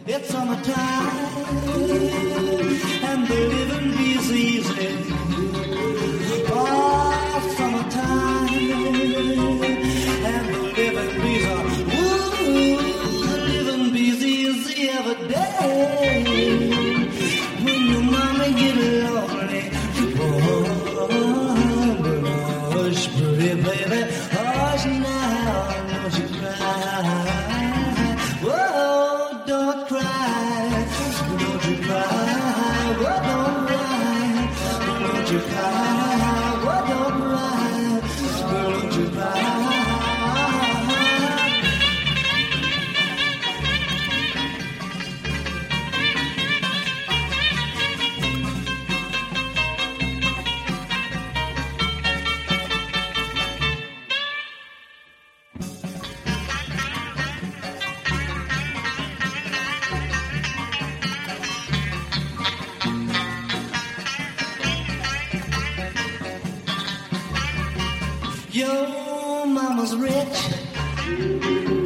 It's summertime and the living is easy. Oh, summertime and the living bees are the living bees easy every day. When your mama get lonely, hush, pretty baby, hush now, don't you cry. Whoa, don't cry, don't you cry. Whoa, don't cry, don't you cry. Whoa, don't cry, don't you cry. Your mama's rich